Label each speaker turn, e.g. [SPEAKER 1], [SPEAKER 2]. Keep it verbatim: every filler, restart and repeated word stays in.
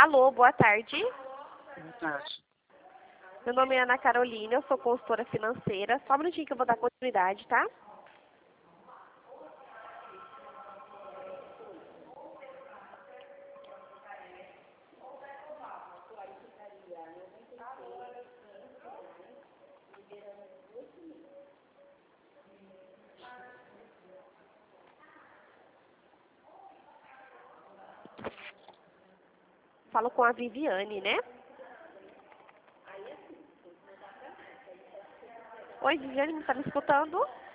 [SPEAKER 1] Alô, boa tarde.
[SPEAKER 2] Boa tarde.
[SPEAKER 1] Meu nome é Ana Carolina, eu sou consultora financeira. Só um minutinho que eu vou dar continuidade, tá? Falo com a Viviane, né? Oi, Viviane, você tá me escutando?